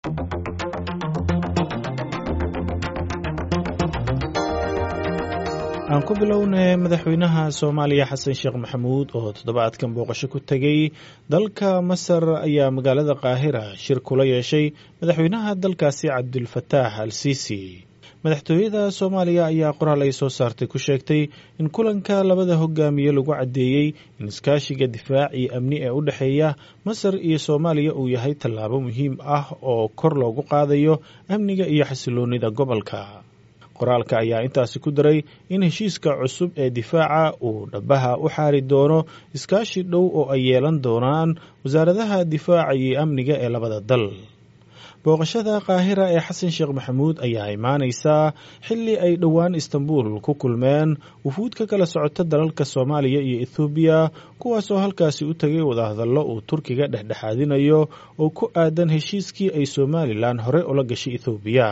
aan ku bilownay madaxweynaha Soomaaliya Xasan Sheekh Maxamuud oo toddobaadkan booqasho ku tagay dalka Masar ayaa magaalada Qaahira shir kula yeeshay madaxweynaha dalkaasi Cabdul Fattah al-Sisi. madaxtooyada Soomaaliya ayaa qoraal ay soo saartay ku sheegtay in kulanka labada hogaamiye lagu cadeeyay in iskaashiga difaac iyo amni ee u dhaxeeya Masar iyo Soomaaliya uu yahay tallaabo muhiim ah oo kor loogu qaadayo amniga iyo xasiloonida gobolka. qoraalka ayaa intaasi ku daray in heshiiska cusub ee difaaca uu dhabaha u xaari doono iskaashi dhow oo ay yeelan doonaan wasaaradaha difaaca iyo amniga ee labada dal. booqashada Qaahira ee Xasan Sheekh Maxamuud ayaa imaanaysaa xilli ay dhowaan Istanbul ku kulmeen wufuud ka kala socota dalalka Soomaaliya iyo Ethiopia kuwaas oo halkaasi u tagay wadahadallo uu Turkiga dhexdhexaadinayo oo ku aadan heshiiskii ay Somaliland hore ula gashay Ethiopia.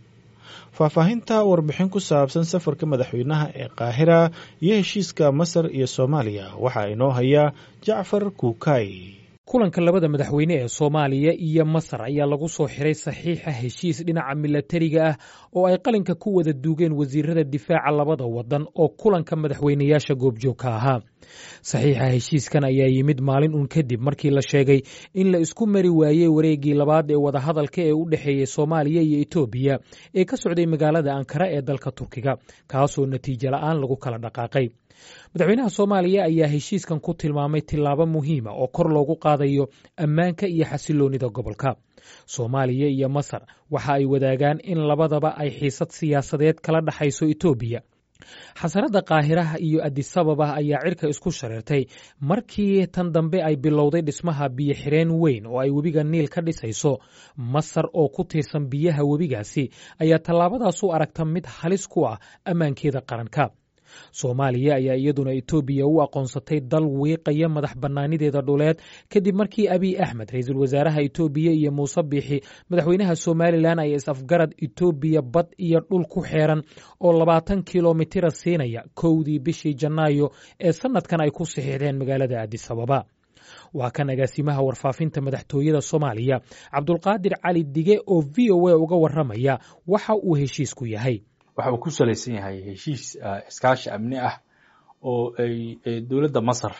faahfaahinta warbixin ku saabsan safarka madaxweynaha ee Qaahira iyo heshiiska Masar iyo Soomaaliya waxa inoo haya Jacfar Kuukay. kulanka labada madaxweyne ee Soomaaliya iyo Masar ayaa lagu soo xiray saxiixa heshiis dhinaca milatariga ah oo ay qalinka ku wada duugeen wasiirada difaaca labada wadan oo kulanka madaxweynayaasha goobjoogka ahaa. saxiixa heshiiskan ayaa yimid maalin uun kadib markii la sheegay in la isku mari waayey wareegii labaad ee wadahadalka ee u dhexeeyay Soomaaliya iyo Itoobiya ee ka socday magaalada Ankara ee dalka Turkiga kaasoo natiijo la'aan lagu kala dhaqaaqay. madaxweynaha Soomaaliya ayaa heshiiskan ku tilmaamay tilaabo muhiim ah oo kor loogu qaadayo ammaanka iyo xasiloonida gobolka. Soomaaliya iyo Masar waxa ay wadaagaan in labadaba ay xiisad siyaasadeed kala dhaxayso Itoobiya. xasarada Qaahira iyo Addis Ababa ayaa cirka isku shareertay markii tan dambe ay bilowday dhismaha biyo xireen weyn oo ay webiga Niil ka dhisayso. Masar oo ku tiirsan biyaha webigaasi ayaa tallaabadaas u aragta mid halis ku ah ammaankeeda qaranka. Soomaaliya ayaa iyaduna Itoobiya u aqoonsatay dal wiiqaya madax bannaanideeda dhuleed kadib markii Abiy Ahmed ra'iisul wasaaraha Itoobiya iyo Muuse Biixi madaxweynaha Somaliland ay is-afgarad Itoobiya bad iyo dhul ku xeeran oo 20 kiiloomitir siinaya 1 bishii Janaayo ee sanadkan ay ku saxiixdeen magaalada Addis Ababa. waa kan agaasimaha warfaafinta madaxtooyada Soomaaliya Cabdulqaadir Cali Dige oo VOA uga waramaya waxa uu heshiisku yahay. waxa uu ku salaysan yahay heshiis iskaashi amni ah oo ay dawladda Masar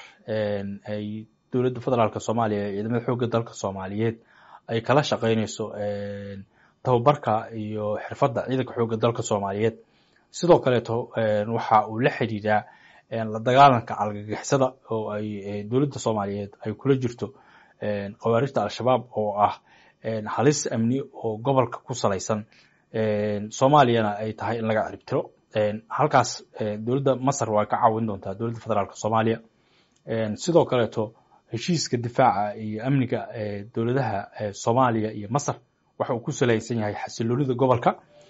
ay dawladda federaalka Soomaaliya iyo ciidamada xoogga dalka Soomaaliyeed ay kala shaqeynayso tababarka iyo xirfadda ciidanka xoogga dalka Soomaaliyeed. sidoo kale waxa uu la xiriiraa la dagaalanka argagixisada oo ay dawladda Soomaaliyeed ay kula jirto qawaarijta al-shabaab oo ah halis amni oo gobolka ku salaysan. Soomaaliyana ay tahay in laga ciribtiro. halkaas dawladda Masar waa ka caawin doontaa dawladda federaalka Soomaaliya. sidoo kale heshiiska difaaca iyo amniga dawladaha Soomaaliya iyo Masar waxa uu ku salaysan yahay xasiloonida gobolka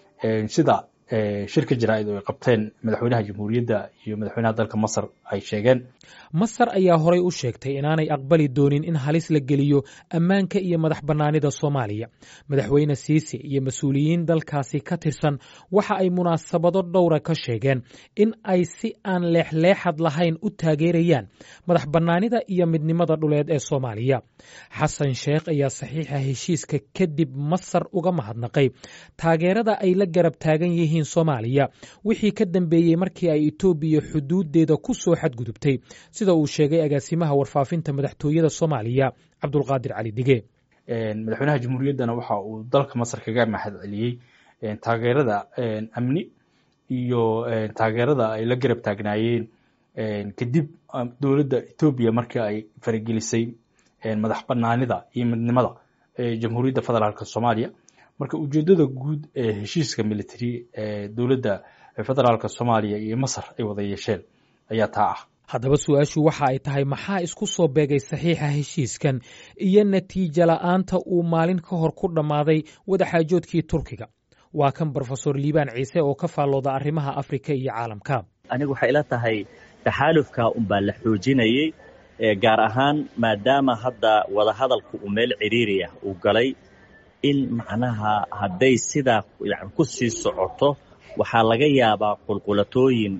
sida shirka jaraa'id oo ay qabteen madaxweynaha jamhuuriyadda iyo madaxweynaha dalka Masar ay sheegeen. Masar ayaa horay u sheegtay inaanay aqbali doonin in halis la geliyo ammaanka iyo madax bannaanida Soomaaliya. madaxweyne Siisi iyo mas'uuliyiin dalkaasi ka tirsan waxa ay munaasabado dhowr ka sheegeen in ay si aan leexleexad lahayn u taageerayaan madax bannaanida iyo midnimada dhuleed ee Soomaaliya. Xasan Sheekh ayaa saxiixa heshiiska kadib Masar uga mahadnaqay taageerada ay la garab taagan yihiin Soomaaliya wixii ka dambeeyay markii ay Itoobiya xuduudeeda ku soo xadgudubtay sida uu sheegay agaasimaha warfaafinta madaxtooyada Soomaaliya Cabdulqaadir Cali Dige. madaxweynaha jamhuuriyaddana waxa uu dalka Masar kaga mahad celiyay taageerada amni iyo taageerada ay la garab taagnaayeen kadib dawladda Itoobiya markii ay faragelisay madax bannaanida iyo midnimada jamhuuriyadda federaalka Soomaaliya. marka ujeedada guud ee heshiiska military ee dawladda federaalka Soomaaliya iyo Masar ay wada yeesheen ayaa taa ah. haddaba su'aashu waxa ay tahay maxaa isku soo beegay saxiixa heshiiskan iyo natiijo la'aanta uu maalin ka hor ku dhammaaday wadaxaajoodkii Turkiga. waa kan Professor Liibaan Ciise oo ka faallooda arrimaha Afrika iyo caalamka. anigu waxay ila tahay taxaalufka baa la xoojinayay gaar ahaan maadaama hadda wadahadalku uu meel ciriiri ah uu galay in macnaha hadday sidaa ku sii socoto waxaa laga yaabaa qulqulatooyin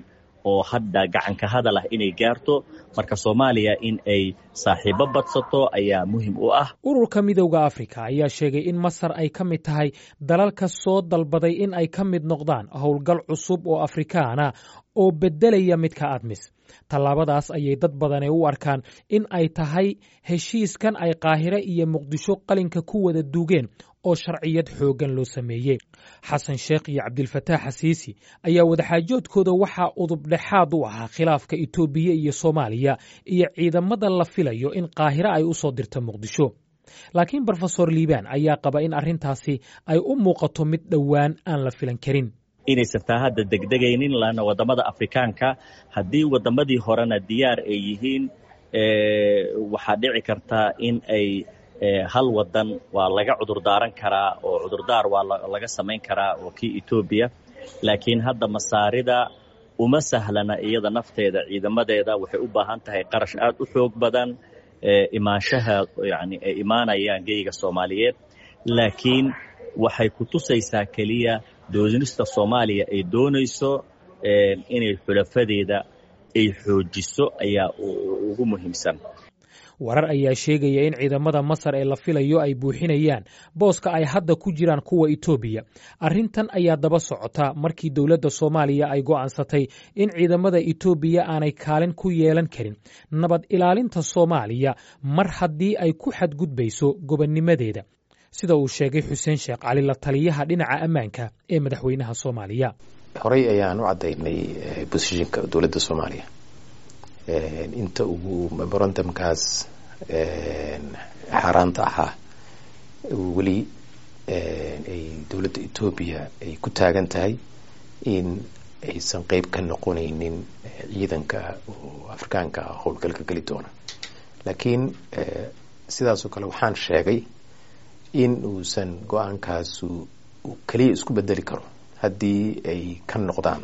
oo hadda gacanka hadal ah inay gaarto marka Soomaaliya in ay saaxiibo badsato ayaa muhiim u ah. Ururka Midowga Afrika ayaa sheegay in Masar ay ka mid tahay dalalka soo dalbaday in ay ka mid noqdaan howlgal cusub oo Afrikaana oo bedelaya midka ADMIS. Tallaabadaas ayay dad badan u arkaan in ay tahay heshiiskan ay Qaahire iyo Muqdisho qalinka ku wada duugeen oo sharciyad xoogan loo sameeyay. Xasan Sheekh iyo Cabdilfataax Xasiisi ayaa wadaxaajoodkooda waxa udub dhexaad u ahaa khilaafka Itoobiya iyo Soomaaliya iyo ciidamada la filayo in Qaahire ay u soo dirto Muqdisho. Laakiin Professor Liibaan ayaa qaba in arrintaasi ay u muuqato mid dhowaan aan la filan karin. inaysan taa hadda degdegaynin lana wadamada Afrikaanka haddii wadamadii horena diyaar ay yihiin waxaa dhici karta in ay hal wadan waa laga cudurdaaran karaa oo cudurdaar waa laga samayn karaa oo kii Ethiopia laakiin hadda masaarida uma sahlana iyada nafteeda ciidamadeeda waxay u baahan tahay qarash aad u xoog badan imaanshaha yani ay imaanayaan geeyga Soomaaliyeed laakiin waxay ku tusaysaa kaliya doonista Soomaaliya ay doonayso inay xulafadeeda ay xoojiso ayaa ugu muhiimsan. Warar ayaa sheegaya in ciidamada Masar ee la filayo ay buuxinayaan booska ay hadda ku jiraan kuwa Itoobiya. Arrintan ayaa daba socota markii dawladda Soomaaliya ay go'aansatay in ciidamada Itoobiya aanay kaalin ku yeelan karin nabad ilaalinta Soomaaliya mar haddii ay ku xadgudbayso gobonnimadeeda. Sida uu sheegay Xuseen Sheekh Cali la taliyaha dhinaca ammaanka ee madaxweynaha Soomaaliya. Horey ayaan u cadeynay positionka dawladda Soomaaliya. inta ugu memorandumkaas xaraanta ahaa weli ay dawladda Ethiopia ay ku taagan tahay in aysan qayb ka noqonaynin ciidanka Afrikaanka howlgalka gali doona laakiin sidaas oo kale waxaan sheegay in uusan go'aankaas uu kaliya isku bedeli karo haddii ay ka noqdaan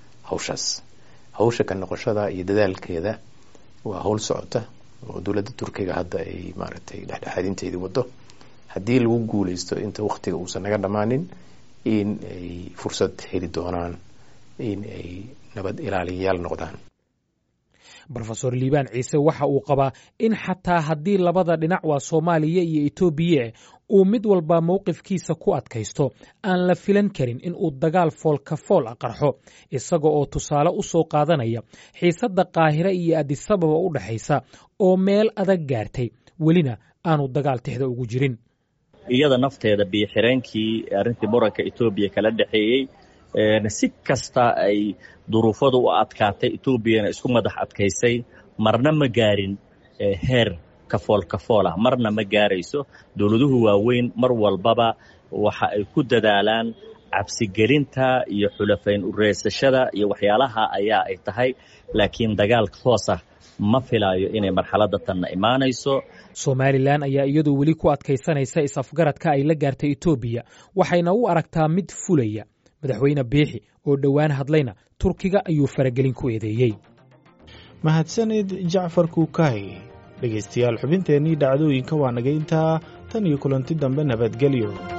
hawsha ka noqoshada iyo dadaalkeeda waa hawl socota oo dawladda Turkiga hadda ay maaragtay dhexdhexaadinteedii wado haddii lagu guuleysto inta waqtiga uusan naga dhamaanin in ay fursad heli doonaan in ay nabad ilaaliyayaal noqdaan. Professor Liibaan Ciise waxa uu qabaa in xataa haddii labada dhinac waa Soomaaliya iyo Itoobiya uu mid walba mowqifkiisa ku adkaysto aan la filan karin in uu dagaal foolka fool qarxo isaga oo tusaale u soo qaadanaya xiisadda Qaahire iyo Addis Ababa u dhaxaysa oo meel adag gaartay welina aanu dagaal tixda ugu jirin. iyada nafteeda biixireenkii arrintii muranka Itoobiya kala dhaxeeyay si kasta ay duruufadu u adkaatay Etoobiyana isku madax adkaysay marna ma gaarin heer kafool marna ma gaarayso dawladuhu waaweyn mar walbaba waxa ay ku dadaalaan cabsigelinta iyo xulafayn u reesashada iyo waxyaalaha ayaa ay tahay laakiin dagaal toos ah ma filayo inay marxaladda tan imaanayso. Somaliland ayaa iyadu weli ku adkaysanaysa is-afgaradka ay la gaartay Ethiopia waxayna u aragtaa mid fulaya. Madaxweyne Biixi oo dhowaan hadlayna Turkiga ayuu faragelin ku eedeeyay. mahadsanid Jacfar Kuukay. dhegaystayaal xubinteennii dhacdooyinka waa naga intaa tan iyo kulanti dambe nabadgelyo.